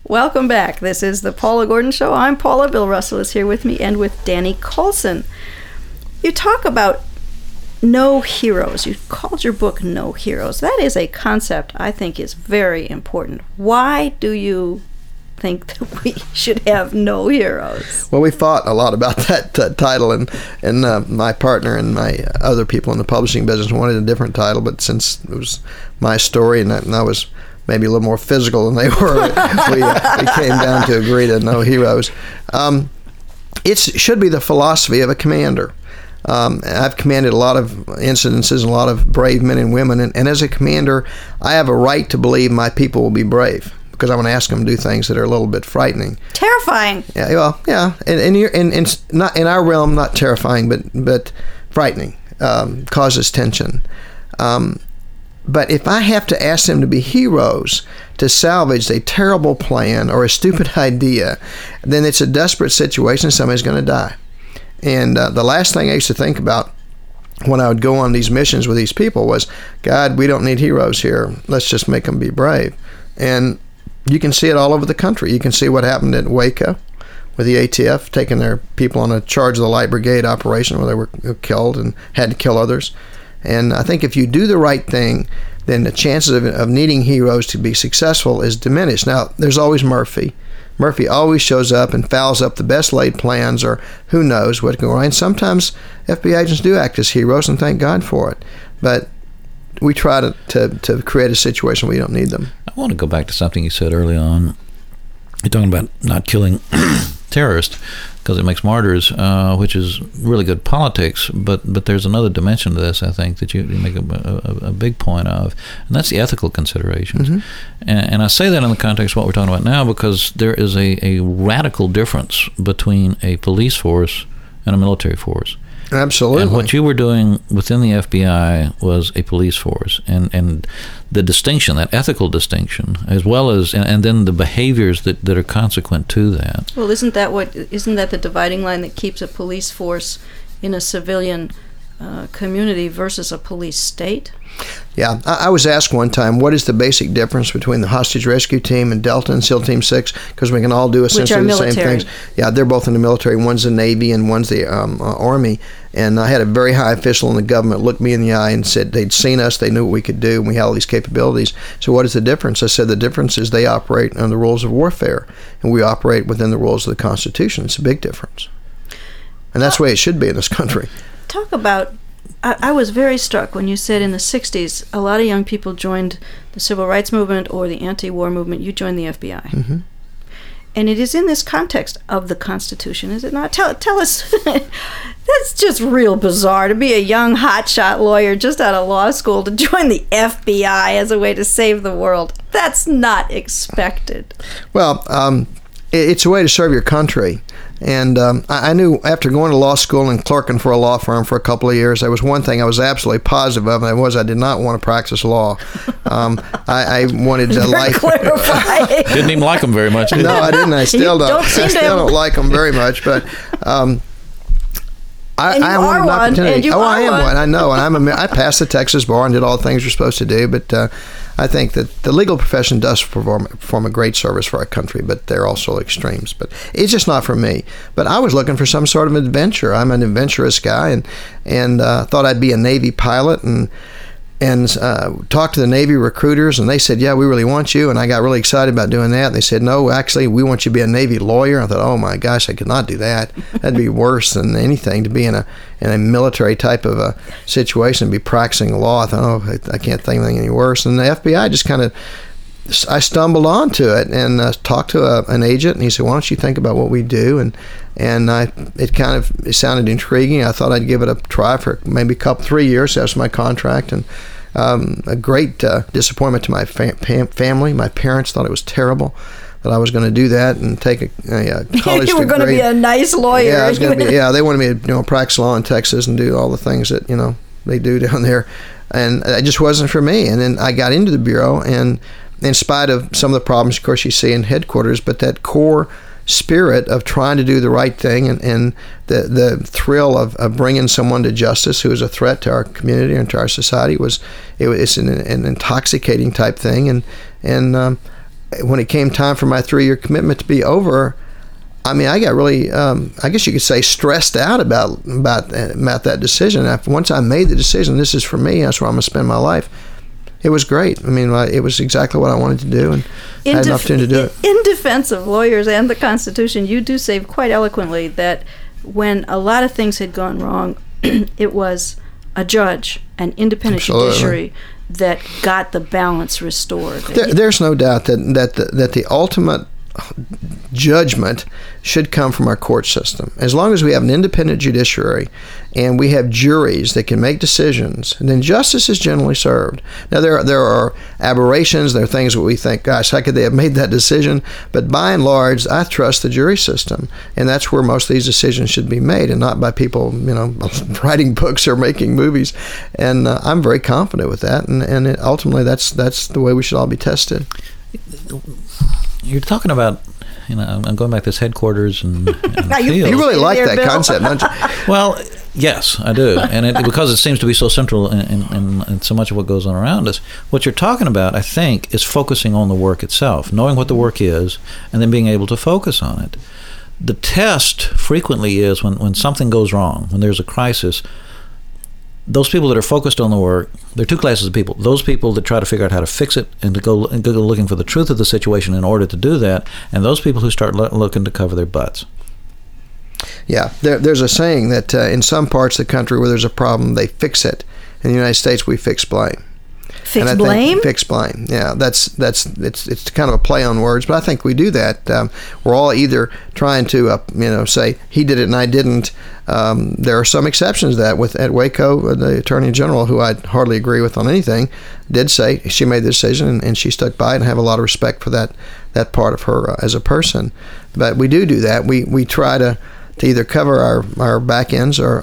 Welcome back. This is the Paula Gordon Show. I'm Paula. Bill Russell is here with me and with Danny Coulson. You talk about no heroes. You called your book No Heroes. That is a concept I think is very important. Why do you think that we should have no heroes? Well, we thought a lot about that title, and my partner and my other people in the publishing business wanted a different title, but since it was my story and I was maybe a little more physical than they were, we came down to agree to No Heroes. It should be the philosophy of a commander. I've commanded a lot of incidences and a lot of brave men and women, and as a commander, I have a right to believe my people will be brave, because I'm going to ask them to do things that are a little bit frightening. Terrifying. Yeah, well, yeah, and not in our realm, not terrifying, but frightening, causes tension. But if I have to ask them to be heroes to salvage a terrible plan or a stupid idea, then it's a desperate situation. Somebody's going to die. And the last thing I used to think about when I would go on these missions with these people was, God, we don't need heroes here. Let's just make them be brave. And you can see it all over the country. You can see what happened at Waco with the ATF taking their people on a Charge of the Light Brigade operation where they were killed and had to kill others. And I think if you do the right thing, then the chances of needing heroes to be successful is diminished. Now, there's always Murphy. Murphy always shows up and fouls up the best laid plans, or who knows what can go wrong. And sometimes FBI agents do act as heroes, and thank God for it. But we try to create a situation where we don't need them. I want to go back to something you said early on. You're talking about not killing terrorists because it makes martyrs, which is really good politics. But there's another dimension to this, I think, that you make a big point of, and that's the ethical considerations. Mm-hmm. And I say that in the context of what we're talking about now because there is a radical difference between a police force and a military force. Absolutely. And what you were doing within the FBI was a police force, and the distinction, that ethical distinction, as well as and then the behaviors that are consequent to that. Well, isn't that the dividing line that keeps a police force in a civilian community versus a police state? Yeah, I was asked one time, what is the basic difference between the hostage rescue team and Delta and SEAL Team 6? Because we can all do essentially the same things. Yeah, they're both in the military. One's the Navy and one's the Army. And I had a very high official in the government look me in the eye and said they'd seen us, they knew what we could do, and we had all these capabilities. So what is the difference? I said the difference is they operate on the rules of warfare, and we operate within the rules of the Constitution. It's a big difference. And that's the way it should be in this country. Talk about... I was very struck when you said in the 60s a lot of young people joined the civil rights movement or the anti-war movement. You joined the FBI. Mm-hmm. And it is in this context of the Constitution, is it not? Tell us. That's just real bizarre to be a young hotshot lawyer just out of law school to join the FBI as a way to save the world. That's not expected. Well, it's a way to serve your country. And I knew after going to law school and clerking for a law firm for a couple of years, there was one thing I was absolutely positive of, and that was I did not want to practice law. I wanted to Didn't even like them very much, did you? No, I didn't. I still don't. I still don't like them very much, but... I wanted an opportunity. I am one. I know, and I passed the Texas bar and did all the things you're supposed to do. But I think that the legal profession does perform a great service for our country, but they're also extremes. But it's just not for me. But I was looking for some sort of adventure. I'm an adventurous guy, and thought I'd be a Navy pilot and talked to the Navy recruiters, and they said, yeah, we really want you. And I got really excited about doing that. They said, no, actually, we want you to be a Navy lawyer. I thought, oh my gosh, I could not do that. That'd be worse than anything, to be in a military type of a situation and be practicing law. I thought, oh, I can't think of anything any worse. And the FBI just kind of, I stumbled onto it and talked to an agent, and he said, why don't you think about what we do? And it sounded intriguing. I thought I'd give it a try for maybe 3 years. That was my contract, and a great disappointment to my family. My parents thought it was terrible that I was going to do that and take a college degree. You were going to be a nice lawyer. Yeah, I was going to be. Yeah, they wanted me to practice law in Texas and do all the things that they do down there, and it just wasn't for me. And then I got into the Bureau, and in spite of some of the problems, of course, you see in headquarters, but that core spirit of trying to do the right thing and the thrill of bringing someone to justice who is a threat to our community and to our society it's an intoxicating type thing, and when it came time for my 3-year commitment to be over, I mean, I got really, I guess you could say, stressed out about that decision. Once I made the decision, this is for me, that's where I'm going to spend my life, it was great. I mean, it was exactly what I wanted to do, and I had an opportunity to do it. In defense of lawyers and the Constitution, you do say quite eloquently that when a lot of things had gone wrong, it was a judge, an independent judiciary, that got the balance restored. There's no doubt that the ultimate judgment should come from our court system. As long as we have an independent judiciary and we have juries that can make decisions, then justice is generally served. Now, there are aberrations, there are things that we think, gosh, how could they have made that decision? But by and large, I trust the jury system, and that's where most of these decisions should be made, and not by people, writing books or making movies. And I'm very confident with that, and ultimately that's the way we should all be tested. You're talking about, I'm going back to this headquarters and you really like that concept, don't you? Well, yes, I do. And because it seems to be so central in so much of what goes on around us. What you're talking about, I think, is focusing on the work itself, knowing what the work is, and then being able to focus on it. The test frequently is when something goes wrong, when there's a crisis. Those people that are focused on the work, there are two classes of people. Those people that try to figure out how to fix it and to go looking for the truth of the situation in order to do that, and those people who start looking to cover their butts. Yeah, there's a saying that in some parts of the country where there's a problem, they fix it. In the United States, we fix blame. Fix blame? Fix blame. Yeah, it's kind of a play on words, but I think we do that. We're all either trying to say he did it and I didn't. There are some exceptions to that. At Waco, the Attorney General, who I hardly agree with on anything, did say she made the decision and she stuck by it, and I have a lot of respect for that part of her as a person. But we do that. We try to either cover our back ends or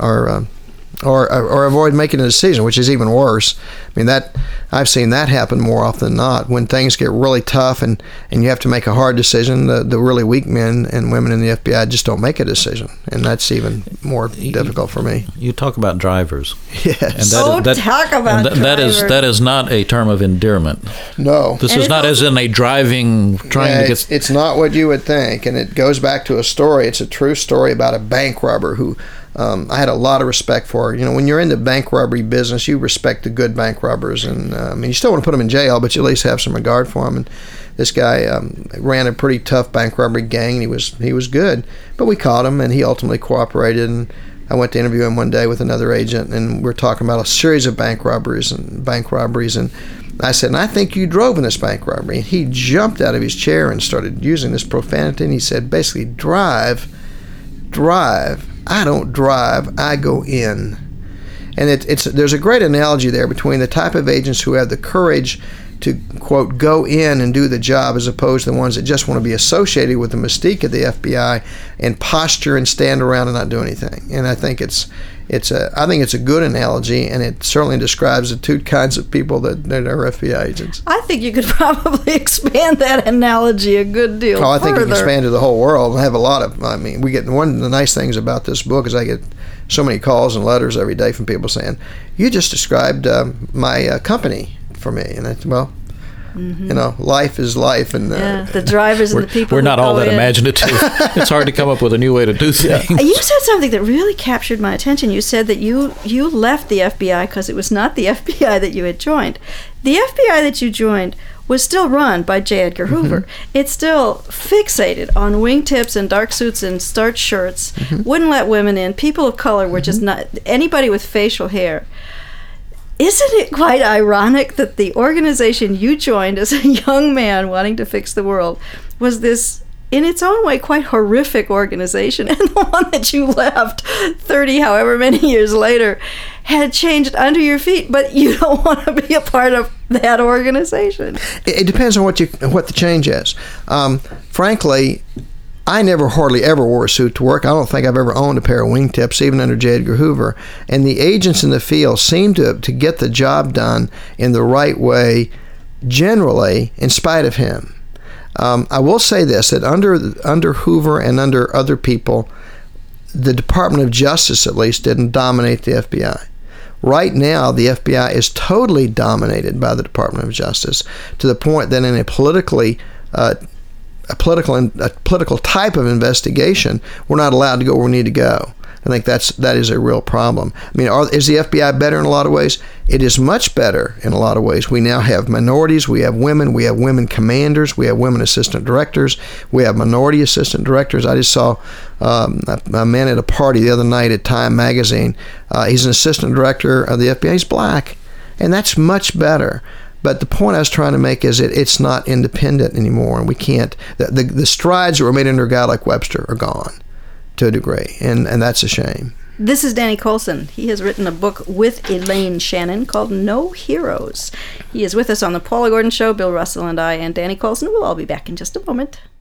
avoid making a decision, which is even worse. I mean, that I've seen that happen more often than not. When things get really tough and you have to make a hard decision, the really weak men and women in the FBI just don't make a decision, and that's even more difficult for me. You talk about drivers. Yes. And talk about drivers. That is not a term of endearment. No. This is not as in a driving, trying to get... It's not what you would think, and it goes back to a story. It's a true story about a bank robber who... I had a lot of respect for. When you're in the bank robbery business, you respect the good bank robbers, and you still want to put them in jail, but you at least have some regard for them. And this guy ran a pretty tough bank robbery gang, and he was good, but we caught him, and he ultimately cooperated. And I went to interview him one day with another agent, and we're talking about a series of bank robberies, and I said, and I think you drove in this bank robbery. And he jumped out of his chair and started using this profanity, and he said, basically, drive. I don't drive, I go in. And there's a great analogy there between the type of agents who have the courage to, quote, go in and do the job, as opposed to the ones that just want to be associated with the mystique of the FBI and posture and stand around and not do anything. And I think it's a good analogy, and it certainly describes the two kinds of people that are FBI agents. I think you could probably expand that analogy a good deal further. I think you can expand to the whole world. I have we get one of the nice things about this book is I get so many calls and letters every day from people saying, you just described my company for me. And life is life, and the drivers and the people. We're not all that imaginative. It's hard to come up with a new way to do things. You said something that really captured my attention. You said that you left the FBI because it was not the FBI that you had joined. The FBI that you joined was still run by J. Edgar Hoover. Mm-hmm. It's still fixated on wingtips and dark suits and starched shirts. Mm-hmm. Wouldn't let women in. People of color were just not anybody with facial hair. Isn't it quite ironic that the organization you joined as a young man wanting to fix the world was this, in its own way, quite horrific organization, and the one that you left 30 however many years later had changed under your feet, but you don't want to be a part of that organization? It depends on what the change is. Frankly, I never hardly ever wore a suit to work. I don't think I've ever owned a pair of wingtips, even under J. Edgar Hoover. And the agents in the field seem to get the job done in the right way, generally, in spite of him. I will say this, that under Hoover and under other people, the Department of Justice, at least, didn't dominate the FBI. Right now, the FBI is totally dominated by the Department of Justice, to the point that in a politically a political type of investigation, we're not allowed to go where we need to go. I think that is a real problem. I mean, is the FBI better in a lot of ways? It is much better in a lot of ways. We now have minorities, we have women commanders, we have women assistant directors, we have minority assistant directors. I just saw a man at a party the other night at Time Magazine. He's an assistant director of the FBI. He's black, and that's much better. But the point I was trying to make is it's not independent anymore, and we can't. The strides that were made under a guy like Webster are gone to a degree, and that's a shame. This is Danny Coulson. He has written a book with Elaine Shannon called No Heroes. He is with us on the Paula Gordon Show. Bill Russell and I and Danny Coulson will all be back in just a moment.